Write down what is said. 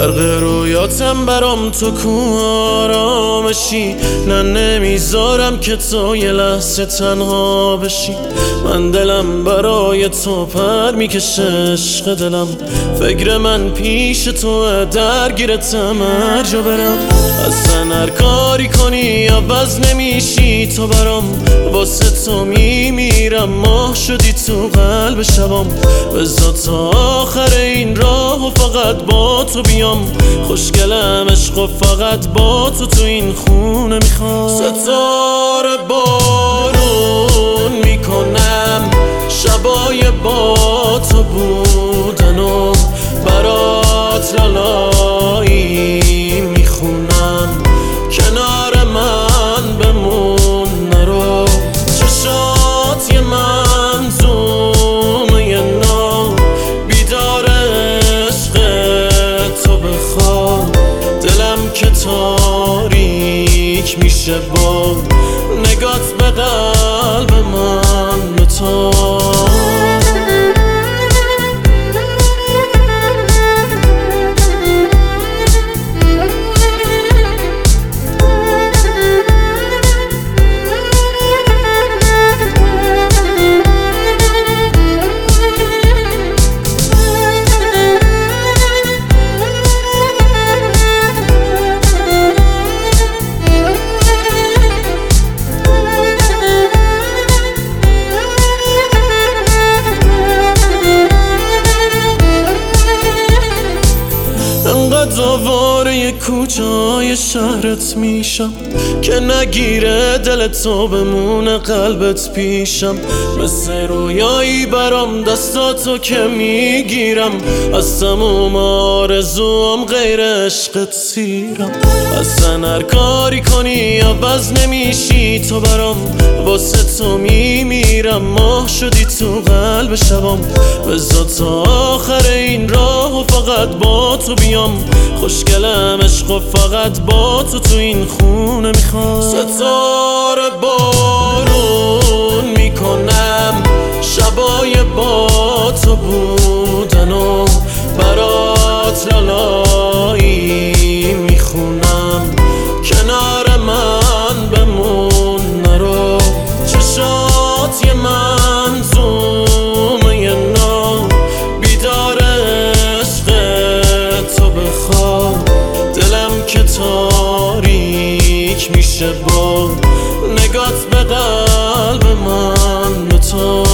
غرق رویاتم برام تو کو آرامشی. نه نمیذارم که تو یه لحظه تنها بشی. من دلم برای تو پر میکشه عشق دلم. فکر من پیش تو درگیرتم هر جا برم. اصلا هر کاری کنی عوض نمیشی تو برام. واسه تو میمیرم ماه شدی تو قلب شبام. بذار تا آخر این راه و فقط با تو بیام. خوشگلم عشق و فقط با تو این خونه میخوام. ستاره بارون میکنم شبای با تو بودن و برات لالایی میخونم. کنار من بمون نرو. چشات یه منظومه نو. بیدار عشق تو بخواب. دلم که تاریک میشه با نگات به قلب من به تو. دواره کوچای شهرت میشم که نگیره دل تو بمونه قلبت پیشم. مثل رویایی برام دستاتو که میگیرم. از تموم آرزوام غیر عشقت سیرم. اصلا هر کاری کنی عوض نمیشی تو برام. واسه تو میمیرم ماه شدی تو قلب شبام. بذار تا آخر این راه و فقط با تو بیام. خوشگلم عشق و فقط با تو این خونه میخوام. ستاره بارون میکنم شبای با تو بودن و برات لالایی میخونم. کنار من بمون نرو. چشات یه منظومه نو. بیدار عشق تو بخواب. دلم که تاریک میشه با نگات به قلب من به تو.